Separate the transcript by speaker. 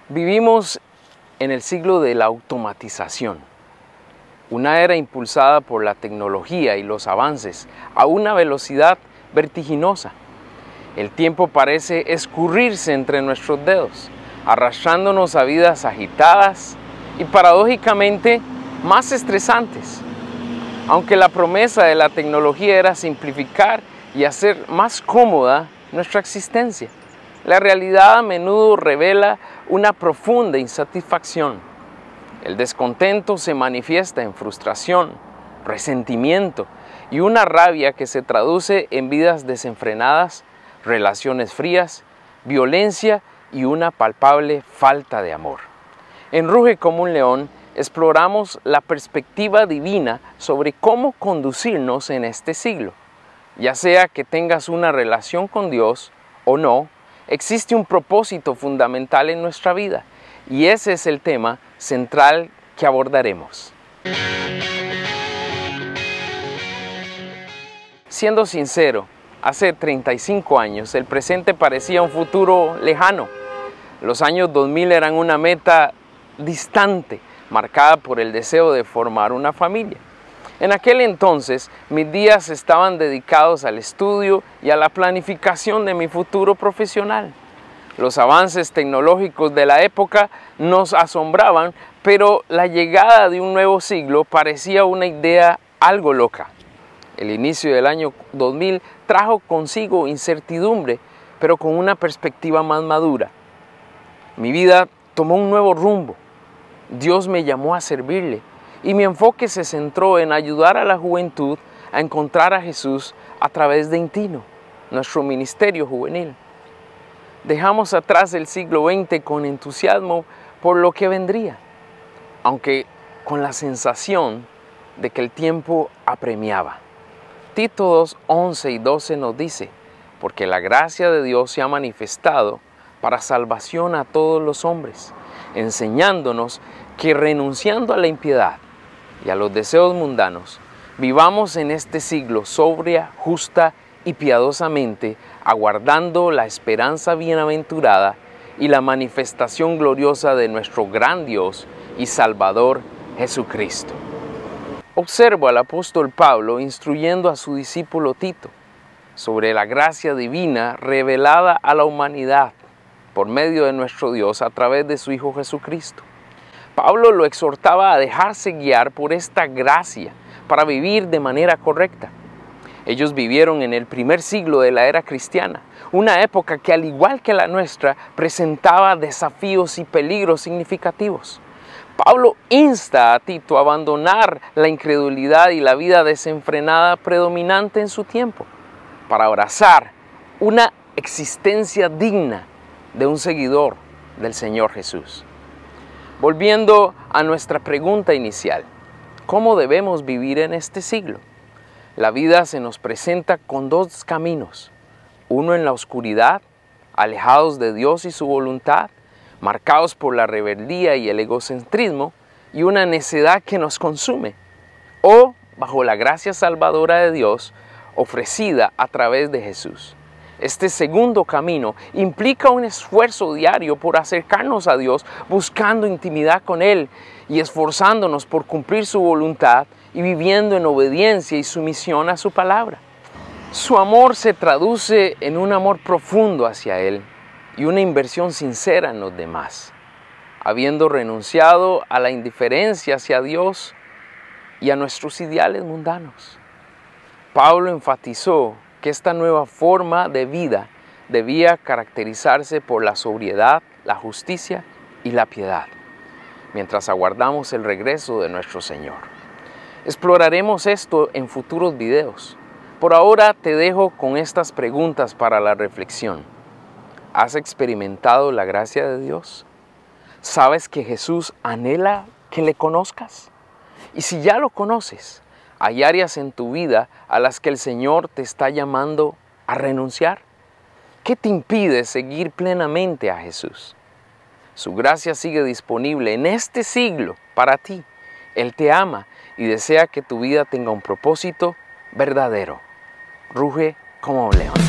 Speaker 1: Vivimos en el siglo de la automatización, una era impulsada por la tecnología y los avances a una velocidad vertiginosa. El tiempo parece escurrirse entre nuestros dedos, arrastrándonos a vidas agitadas y paradójicamente más estresantes. Aunque la promesa de la tecnología era simplificar y hacer más cómoda nuestra existencia, la realidad a menudo revela una profunda insatisfacción. El descontento se manifiesta en frustración, resentimiento y una rabia que se traduce en vidas desenfrenadas, relaciones frías, violencia y una palpable falta de amor. En Ruge como un león exploramos la perspectiva divina sobre cómo conducirnos en este siglo. Ya sea que tengas una relación con Dios o no, existe un propósito fundamental en nuestra vida y ese es el tema central que abordaremos. Siendo sincero, hace 35 años el presente parecía un futuro lejano. Los años 2000 eran una meta distante, marcada por el deseo de formar una familia. En aquel entonces, mis días estaban dedicados al estudio y a la planificación de mi futuro profesional. Los avances tecnológicos de la época nos asombraban, pero la llegada de un nuevo siglo parecía una idea algo loca. El inicio del año 2000 trajo consigo incertidumbre, pero con una perspectiva más madura. Mi vida tomó un nuevo rumbo. Dios me llamó a servirle y mi enfoque se centró en ayudar a la juventud a encontrar a Jesús a través de Intino, nuestro ministerio juvenil. Dejamos atrás el siglo XX con entusiasmo por lo que vendría, aunque con la sensación de que el tiempo apremiaba. Tito 2, 11 y 12 nos dice, porque la gracia de Dios se ha manifestado para salvación a todos los hombres, enseñándonos que renunciando a la impiedad y a los deseos mundanos, vivamos en este siglo sobria, justa y piadosamente, aguardando la esperanza bienaventurada y la manifestación gloriosa de nuestro gran Dios y Salvador Jesucristo. Observo al apóstol Pablo instruyendo a su discípulo Tito sobre la gracia divina revelada a la humanidad por medio de nuestro Dios a través de su Hijo Jesucristo. Pablo lo exhortaba a dejarse guiar por esta gracia para vivir de manera correcta. Ellos vivieron en el primer siglo de la era cristiana, una época que al igual que la nuestra presentaba desafíos y peligros significativos. Pablo insta a Tito a abandonar la incredulidad y la vida desenfrenada predominante en su tiempo, para abrazar una existencia digna de un seguidor del Señor Jesús. Volviendo a nuestra pregunta inicial, ¿cómo debemos vivir en este siglo? La vida se nos presenta con dos caminos, uno en la oscuridad, alejados de Dios y su voluntad, marcados por la rebeldía y el egocentrismo, y una necedad que nos consume, o bajo la gracia salvadora de Dios ofrecida a través de Jesús. Este segundo camino implica un esfuerzo diario por acercarnos a Dios, buscando intimidad con Él y esforzándonos por cumplir su voluntad y viviendo en obediencia y sumisión a su palabra. Su amor se traduce en un amor profundo hacia Él y una inversión sincera en los demás, habiendo renunciado a la indiferencia hacia Dios y a nuestros ideales mundanos. Pablo enfatizó que esta nueva forma de vida debía caracterizarse por la sobriedad, la justicia y la piedad, mientras aguardamos el regreso de nuestro Señor. Exploraremos esto en futuros videos. Por ahora te dejo con estas preguntas para la reflexión. ¿Has experimentado la gracia de Dios? ¿Sabes que Jesús anhela que le conozcas? Y si ya lo conoces, ¿hay áreas en tu vida a las que el Señor te está llamando a renunciar? ¿Qué te impide seguir plenamente a Jesús? Su gracia sigue disponible en este siglo para ti. Él te ama y desea que tu vida tenga un propósito verdadero. Ruge como un león.